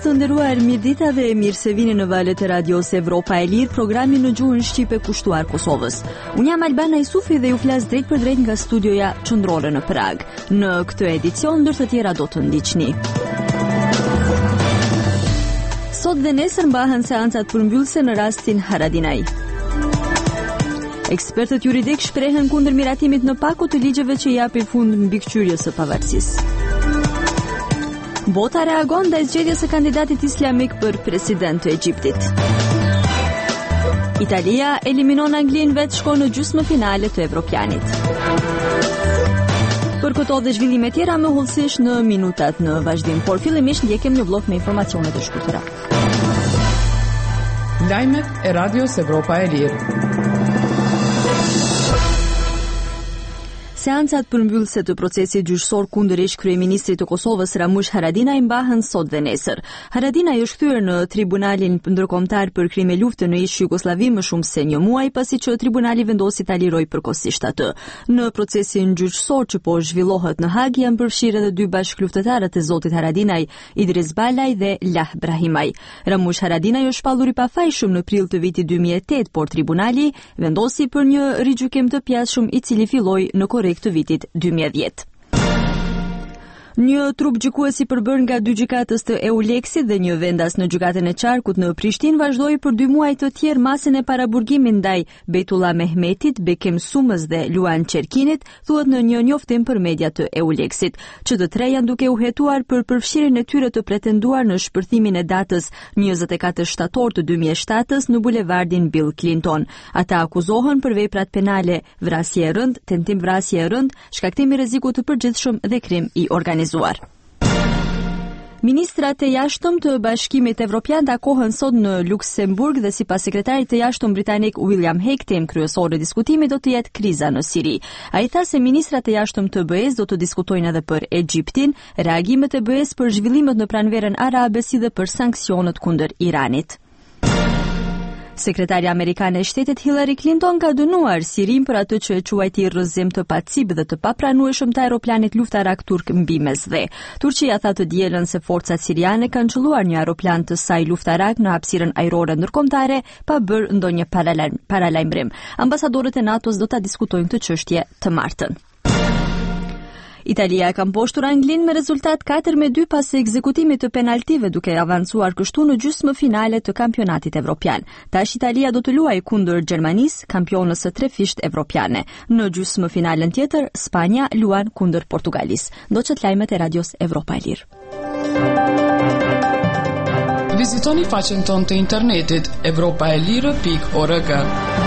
të nderuar, mirëdita dhe mirë se vini në valët e radios Evropa e Lirë, programin në gjuhën shqipe kushtuar Kosovës. Unë jam Albana Isufi dhe ju flas drejt për drejt nga studioja qendrore në Prag. Në këtë edicion ndër të tjera do të ndiqni. Sot dhe nesër mbahen seancat përmbyllëse në rastin Haradinaj. Ekspertët juridik shprehen kundër miratimit në Pako të ligjeve që japi fund mbikëqyrjes së pavarësisë. Bota reagon ndaj zgjedhjes së kandidatit islamik për president të Egjiptit. Italia eliminon Anglinë, vetë shkon në gjysmëfinale të Evropianit. Për këto dhe zhvillime tjera më hollësisht në minutat në vazhdim, por fillimisht ndjekim një blok me informacione të shkurtëra. Lajmet e Radios Evropa e Lirë. Seancat përmbyllëse të procesit gjyqësor kundër ish kryeministrit të Kosovës Ramush Haradinaj mbahen sot dhe nesër. Haradinaj është kthyer në Tribunalin Ndërkombëtar për krime lufte në ish Jugosllavi më shumë se një muaj pasi që tribunali vendosi ta lirojë përkohësisht atë. Në procesin gjyqësor që po zhvillohet në Hag janë përfshirë edhe dy bashkëluftëtarët e zotit Haradinaj, Idris Balaj dhe Lah Brahimaj. Ramush Haradinaj është shpallur i pafajshëm në prill të vitit 2008, por tribunali vendosi për një rigjykim të pjashtëm i cili filloi në korrekt të vitit 2010. Një trup gjykuesi përbër nga dy gjykatës të Euleksit dhe një vendas në gjykatën e Qarkut në Prishtinë vazhdoi për 2 muaj të tjerë masën e paraburgimit ndaj Bejtullah Mehmetit, Bekim Sumës dhe Luan Çerkinit, thuhet në një njoftim për media të Euleksit, që të tre janë duke u hetuar për përfshirjen e tyre të pretenduar në shpërthimin e datës 24 shtator të 2007 në bulevardin Bill Clinton. Ata akuzohen për veprat penale, vrasje e rënd, tentim vrasje e rënd, shkaktim i rrezikut të përgjithshëm dhe krim i organizuar. Ministrat e jashtëm të Bashkimit Evropian takohen sot në Luksemburg dhe sipas sekretarit të jashtëm britanik William Hague, temë kryesore e diskutimit do të jetë kriza në Siri. Ai tha se ministrat e jashtëm të BE-s do të diskutojnë edhe për Egjiptin, reagimet e BE-s për zhvillimet në pranverën arabe si dhe për sanksionet kundër Iranit. Sekretarja amerikane e shtetit Hillary Clinton ka dënuar Sirin për atë që e quajti rrëzim të pacib dhe të papranueshëm të aeroplanit luftarak turk mbi Mesdhe. Turqia tha të dielën se forcat siriane kanë çelluar një aeroplan të saj luftarak në hapësirën ajrore ndërkombëtare pa bërë ndonjë paralajmërim. Ambasadorët e NATO-s do ta diskutojnë këtë çështje të martën. Italia ka mposhtur Anglinë me rezultat 4-2 pas ekzekutimit të penaltive, duke avancuar kështu në gjysmëfinale të kampionatit evropian. Tash Italia do të luajë kundër Gjermanisë, kampionës së trefisht evropiane. Në gjysmëfinalen tjetër, Spanja luan kundër Portugalisë. Ndoqët lajmet e Radios Evropa e Lirë. Vizitoni faqen tonë të internetit europaelire.org.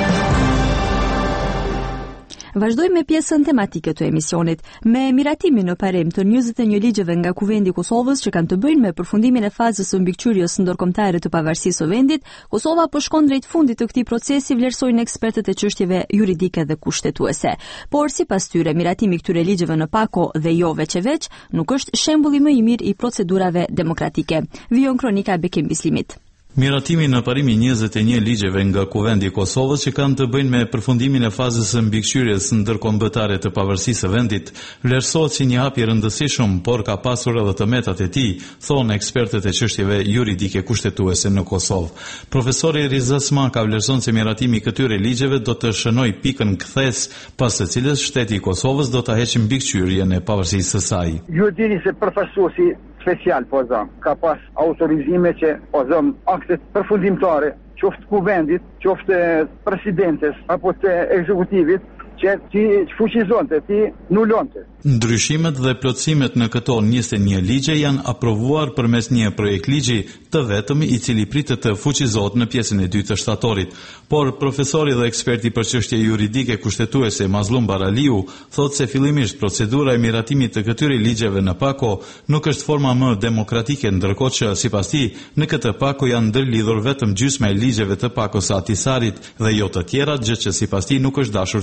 Vazhdojmë me pjesën tematike të emisionit. Me miratimin në parem të 21 ligjeve nga Kuvendi i Kosovës që kanë të bëjnë me përfundimin e fazës së mbikëqyrjes ndërkombëtare të pavarësisë së vendit, Kosova po shkon drejt fundit të këtij procesi, vlerësojnë ekspertët e çështjeve juridike dhe kushtetuese. Por sipas tyre, miratimi këtyre ligjeve në Pako dhe jo veç nuk është shembulli më i mirë i procedurave demokratike. Vijon kronika Bekim Bislimit. Miratimi në parimi 21 ligjeve nga Kuvendi i Kosovës që kanë të bëjnë me përfundimin e fazës së mbikëqyrjes ndërkombëtare të pavarësisë së vendit vlerësohet si një hap i rëndësishëm, por ka pasur edhe të metat e tij, thonë ekspertët e çështjeve juridike kushtetuese në Kosovë. Profesori Riza Sma ka vlerësuar se miratimi i këtyre ligjeve do të shënojë pikën kthes pas së cilës shteti i Kosovës do ta heqë mbikëqyrjen e pavarësisë së saj. Ju dini se përfaqësuesi special ka pas autorizime që aktet përfundimtare, qoftë kuvendit, qoftë presidentes apo të ekzekutivit, që ti fuqizonte, ti nulonte. Ndryshimet dhe plotësimet në këto 21 ligje janë aprovuar përmes një projekt ligji të vetëm i cili pritet të fuqizohet në pjesën e 2 të shtatorit, por profesori dhe eksperti për çështje juridike kushtetuese Mazlum Baraliu thotë se fillimisht procedura e miratimit të këtyre ligjeve në Pako nuk është forma më demokratike, ndërkohë që sipas tij në këtë Pako janë ndërlidhur vetëm gjysma e ligjeve të Pakos së Atisarit dhe jo të tjerat, gjë që sipas tij nuk është dashur të bëhej.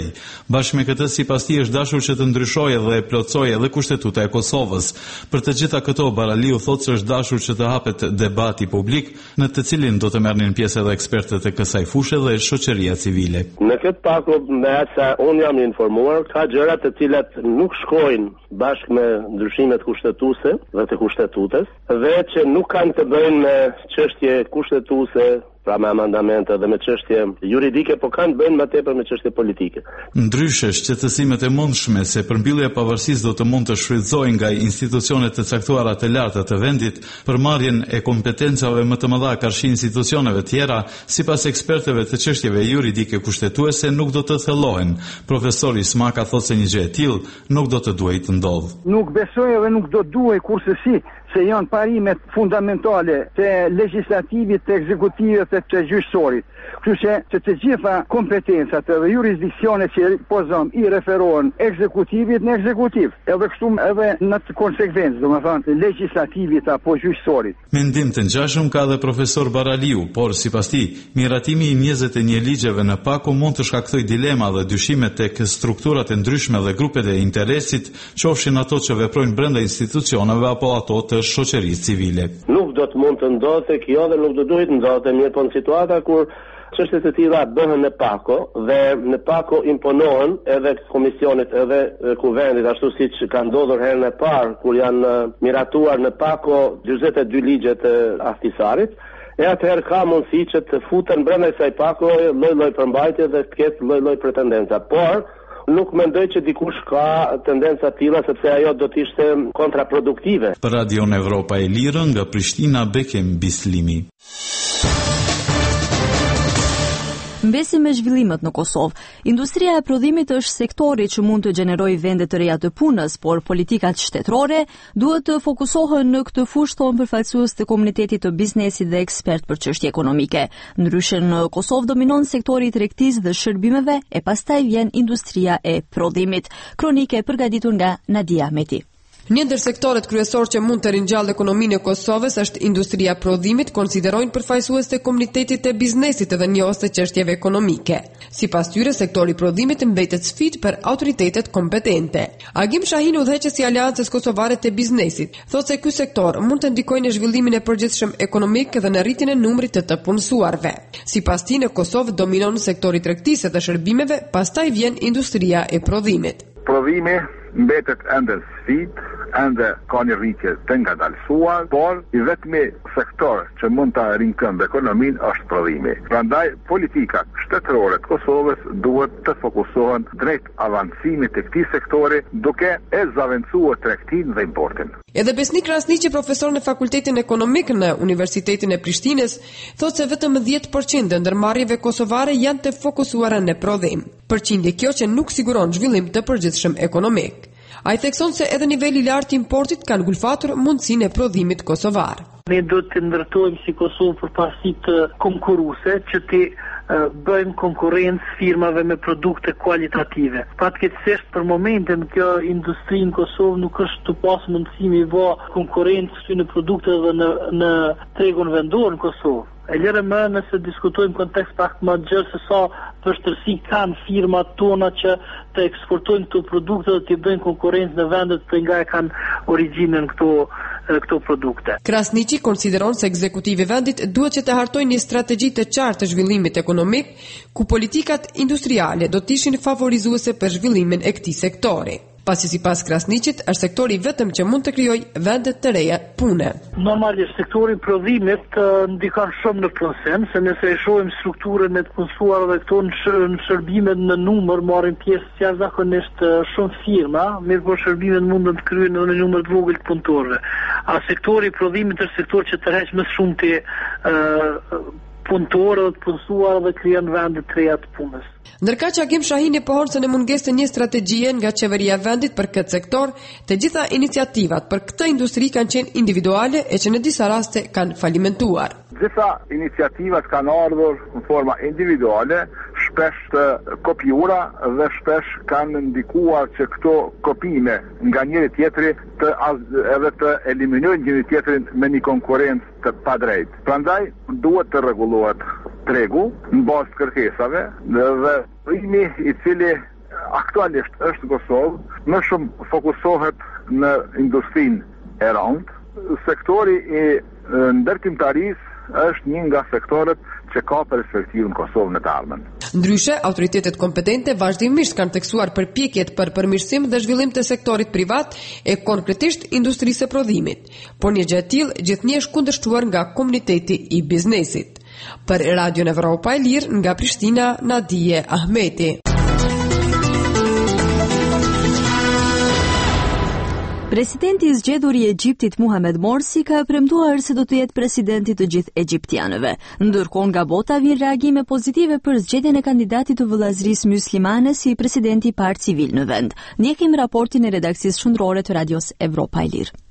Shërbej. Bashkë me këtë, sipas tij, është dashur që të ndryshojë dhe plotësojë edhe kushtetuta e Kosovës. Për të gjitha këto, Baraliu thotë se është dashur që të hapet debati publik, në të cilin do të merrnin pjesë edhe ekspertët e kësaj fushë dhe shoqëria civile. Në këtë paku, me atë sa unë jam informuar, ka gjëra të cilat nuk shkojnë bashkë me ndryshimet kushtetuese dhe të kushtetutës, dhe që nuk kanë të bëjnë me çështje kushtetuese, pra me amendamente dhe me çështje juridike, po kanë bëjnë më tepër me çështje politike. Ndryshe, shqetësimet e mundshme se përmbyllja e pavarësisë do të mund të shfrytëzohej nga institucionet të caktuara të larta të vendit për marrjen e kompetencave më të mëdha karshi institucioneve tjera, sipas ekspertëve të çështjeve juridike kushtetuese, nuk do të thellohen. Profesori Smaka thotë se një gjë e tillë nuk do të duhej të ndodhë. Nuk besoj dhe nuk do duhej kurse se janë parimet fundamentale të legislativit, të ekzekutivit dhe të gjyqësorit. Kështu që të gjitha kompetencat dhe jurisdiksionet që i referohen ekzekutivit në ekzekutiv, edhe kështu edhe në të konsekvencë, domethënë legislativit apo gjyqësorit. Mendim të ngjashëm ka dhe profesor Baraliu, por sipas tij, miratimi i 21 ligjeve në paku mund të shkaktojë dilema dhe dyshime tek strukturat e ndryshme dhe grupet e interesit, qofshin ato që veprojnë brenda institucioneve apo ato të shoqërisë civile. Nuk do të mund të ndodhte kjo dhe nuk do duhet të ndodhte, mirë po në situata kur çështjet e tilla bëhen në pako dhe në pako imponohen edhe komisionit edhe kuvendit, ashtu siç ka ndodhur herën e parë kur janë miratuar në pako 42 ligjet e Ahtisarit. E atëherë ka mundësi që të futen brenda kësaj pako lloj-lloj përmbajtje dhe të ketë lloj-lloj pretendenca. Por nuk mendoj që dikush ka tendenca të tilla, sepse ajo do të ishte kontraproduktive. Për Radio Evropa e Lirë, nga Prishtina, Bekem Bislimi. Mbesi me zhvillimet në Kosovë. Industria e prodhimit është sektori që mund të gjenerojë vende të reja të punës, por politikat shtetërore duhet të fokusohen në këtë fushë, thonë përfaqësues të komunitetit të biznesit dhe ekspert për çështje ekonomike. Ndryshe në Kosovë dominon sektori i tregtisë dhe shërbimeve, e pastaj vjen industria e prodhimit. Kronike e përgatitur nga Nadia Meti. Një ndër sektorët kryesor që mund të ringjallë ekonominë e Kosovës është industria prodhimit, konsiderojnë përfaqësues të komunitetit të biznesit dhe njohës të çështjeve ekonomike. Sipas tyre, sektori i prodhimit mbetet sfidë për autoritetet kompetente. Agim Shahin, udhëheqësi i Aleancës Kosovare të Biznesit, thotë se ky sektor mund të ndikojë në zhvillimin e përgjithshëm ekonomik dhe në rritjen e numrit të punësuarve. Sipas tij, në Kosovë dominon sektori i tregtisë dhe shërbimeve, pastaj vjen industria e prodhimit. Prodhimi mbetet ende sfidë, ende ka një rritje të ngadalësuar, por i vetmi sektor që mund të rinkëmbë ekonominë është prodhimi. Prandaj politikat shtetërore të Kosovës duhet të fokusohen drejt avancimit të këtij sektori, duke e zaventësuar tregtinë dhe importin. Edhe Besnik Krasniqi, profesor në Fakultetin Ekonomik në Universitetin e Prishtinës, thotë se vetëm 10% e ndërmarrjeve kosovare janë të fokusuara në prodhim. Përqindje kjo që nuk siguron zhvillim të përgjithshëm ekonomik. Ai thekson se edhe niveli i lartë i importit ka ngulfatur mundësinë e prodhimit kosovar. Ne do të ndërtojmë si Kosovë për pasitë konkurruese që të bëjmë konkurrencë firmave me produkte kualitative. Fatkeqësisht për momentin kjo industri në Kosovë nuk është të pas mundësi me vë konkurrencë këtyre produkteve në tregun vendor në Kosovë. E lërë më nëse diskutojmë kontekst pak më gjërë se sa vështërsi kanë firmat tona që të eksportojnë këto produkte dhe të bëjnë konkurrencë në vendet për nga e kanë origjinën këto produkte. Krasniqi konsideron se ekzekutivi vendit duhet që të hartojnë një strategji të qartë të zhvillimit ekonomik, ku politikat industriale do të ishin favorizuese për zhvillimin e këtij sektori. Pasi sipas Krasniqit është sektori vetëm që mund të krijojë vende të reja pune. Normalisht sektori i prodhimit ndikon shumë në pronësim, se nëse e shohim strukturën e të punësuar dhe këto në shërbimet në numër marrin pjesë jashtëzakonisht shumë firma, mirë po shërbimet mundën të kryhen në numër të vogël të punëtorëve. A sektori i prodhimit është sektor që tërheq më shumë të punëtorë dhe të punësuar dhe krijon vende të reja të punës. Ndërka që Agim Shahini pohon se në mungesë të një strategjie nga qeveria e vendit për këtë sektor, të gjitha iniciativat për këtë industri kanë qenë individuale e që në disa raste kanë falimentuar. Disa iniciativat kanë ardhur në forma individuale, shpesh të kopjura dhe shpesh kanë ndikuar që këto kopime nga njëri tjetri edhe të eliminojnë njëri tjetrin me një konkurrencë të padrejtë. Prandaj duhet të rregullohet tregu në bazë të kërkesave dhe rrimi i cili aktualisht është Kosovë më shumë fokusohet në industrinë e rëndë. Sektori i ndërtimtarisë është një nga sektorët që ka perspektivë në Kosovë në të ardhmen. Ndryshe, autoritetet kompetente vazhdimisht kanë teksuar përpjekjet për përmirësim dhe zhvillim të sektorit privat e konkretisht industrisë së prodhimit, por një gjë e tillë gjithnjë është kundërshtuar nga komuniteti i biznesit. Për Radio Evropa e Lirë nga Prishtina, Nadije Ahmeti. Presidenti i zgjedhur i Egjiptit Muhamet Morsi ka premtuar se do të jetë presidenti të gjithë egjiptianëve. Ndërkohë nga bota vijnë reagime pozitive për zgjedhjen e kandidatit të vëllazërisë myslimane si presidenti i parë civil në vend. Ndjekim raportin e redakcisë shundrore të Radios Evropa e Lirë.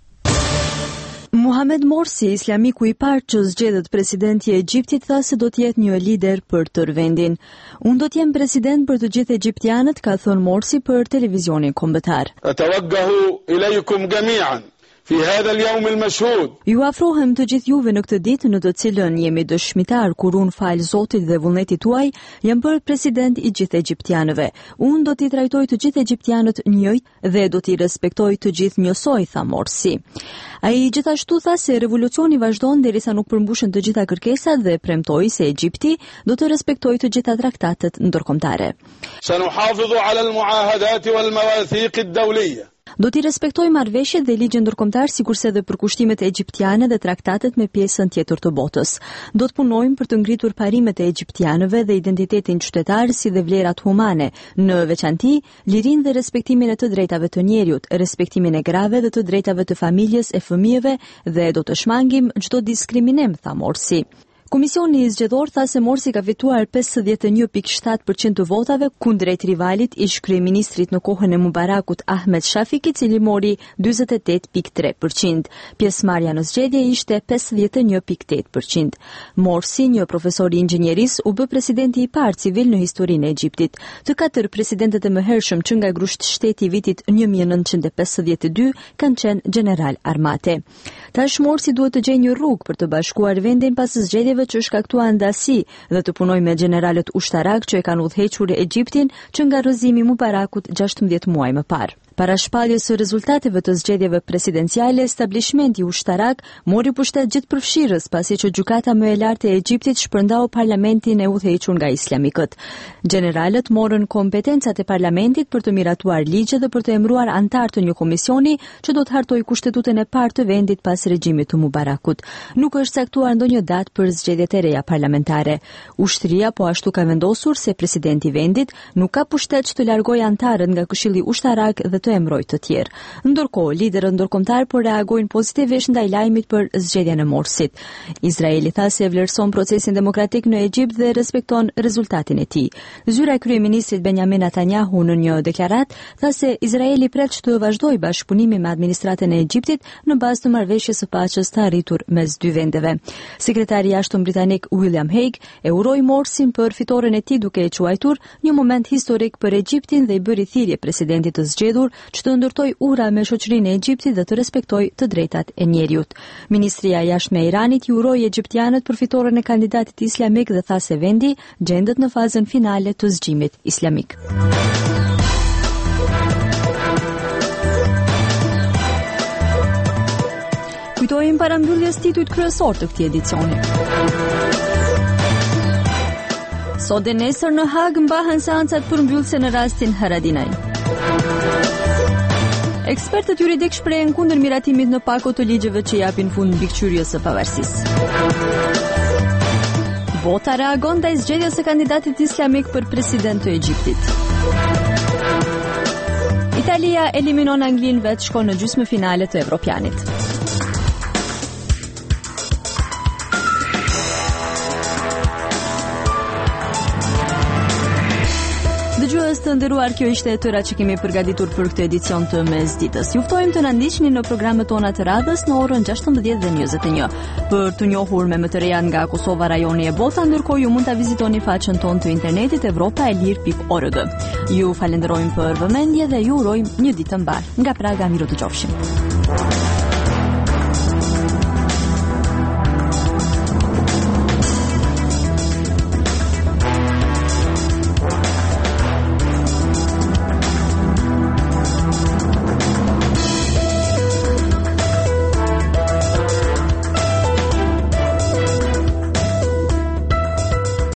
Muhamet Morsi, islamiku i parë që zgjedhët presidenti i Egjiptit, tha se do të jetë një lider për tërë vendin. Unë do të jem president për të gjithë egjiptianët, ka thënë Morsi për televizionin kombëtar. Atawajjahu ilaykum jami'an fi hadha al-yawm al-mashhud. Ju afrohem të gjithë juve në këtë ditë në të cilën jemi dëshmitar kur unë fal Zotit dhe vullnetit tuaj, jam bërë president i gjithë egjiptianëve. Unë do t'i trajtoj të gjithë egjiptianët njëjtë dhe do t'i respektoj të gjithë njësoj, tha Morsi. Ai gjithashtu tha se revolucioni vazhdon derisa nuk përmbushen të gjitha kërkesat dhe premtoi se Egjipti do të respektojë të gjitha traktatet ndërkombëtare. Sanuhafidhu 'ala al-mu'ahadat wal-mawathiq ad-dawliyya. Do t'i respektoj marrëveshjet dhe ligjin ndërkombëtar sikurse edhe për kushtimet egjiptiane dhe traktatet me pjesën tjetër të botës. Do të punojmë për të ngritur parimet e egjiptianëve dhe identitetin qytetar si dhe vlerat humane, në veçanti lirinë dhe respektimin e të drejtave të njerëzit, respektimin e grave dhe të drejtave të familjes e fëmijëve dhe do të shmangim çdo diskriminim, tha Morsi. Komisioni zgjedhor tha se Morsi ka fituar 51.7% të votave kundrejt rivalit ish kryeministrit në kohën e Mubarakut Ahmed Shafik, i cili mori 48.3%. Pjesëmarrja në zgjedhje ishte 51.8%. Morsi, një profesor i inxhinierisë, u bë presidenti i parë civil në historinë e Egjiptit. Të katër presidentët e mëhershëm që nga grusht shteti i vitit 1952 kanë qenë general armate. Tash Morsi duhet të gjejë një rrugë për të bashkuar vendin pas zgjedhjeve që shkaktuan ndasi dhe të punojë me generalët ushtarak që e kanë udhëhequr Egjiptin që nga rrëzimi i Mubarakut 16 muaj më parë. Para shpalljes së rezultateve të zgjedhjeve presidenciale, establishmenti ushtarak mori pushtet gjithëpërfshirës pasi që gjykata më e lartë e Egjiptit shpërndau parlamentin e udhëhequr nga islamikët. Generalët morën kompetencat e parlamentit për të miratuar ligje dhe për të emëruar antar të një komisioni që do të hartojë kushtetutën e parë të vendit pas regjimit të Mubarakut. Nuk është caktuar ndonjë datë për zgjedhjet e reja parlamentare. Ushtria po ashtu ka vendosur se presidenti i vendit nuk ka pushtet që të largojë antarët nga Këshilli Ushtarak dhe të emërojë të tjerë. Ndërkohë, liderët ndërkombëtar po reagojnë pozitivisht ndaj lajmit për zgjedhjen e Morsit. Izraeli tha se vlerëson procesin demokratik në Egjipt dhe respekton rezultatin e tij. Zyra e kryeministrit Benjamin Netanyahu në një deklaratë tha se Izraeli pret të vazhdojë bashkëpunimin me administratën e Egjiptit në bazë të marrëveshjes së paqes të arritur mes dy vendeve. Sekretari i jashtëm britanik William Hague e uroi Morsin për fitoren e tij duke e quajtur një moment historik për Egjiptin dhe i bëri thirrje presidentit të zgjedhur që të ndërtoj ura me shoqërinë e Egjiptit dhe të respektojë të drejtat e njerëzit. Ministria e jashtme e Iranit i uroi egjiptianët për fitoren e kandidatit islamik dhe tha se vendi gjendet në fazën finale të zgjimit islamik. Kujtojmë parambylljes titujt kryesor të këtij edicioni. Sot dhe nesër në Hag mbahen seancat përmbyllëse në rastin Haradinaj. Ekspertët juridik shprehen kundër miratimit në pako të ligjeve që japin fund mbikëqyrjes së pavarësisë. Bota reagon ndaj zgjedhjes së kandidatit islamik për president të Egjiptit. Italia eliminon Anglinë vetë shkon në gjysmëfinale të Evropianit. Dëgjues të nderuar, kjo ishte e tëra që kemi përgatitur për këtë edicion të mesditës. Ju ftojmë të na ndiqni në programet tona të radhës në orën 16 dhe 21. Për të njohur me më të reja nga Kosova, rajoni e bota, ndërkohë ju mund ta vizitoni faqen tonë të internetit evropaelir.org. Ju falenderojmë për vëmendje dhe ju urojmë një ditë të mbar. Nga Praga, miru të qofshim.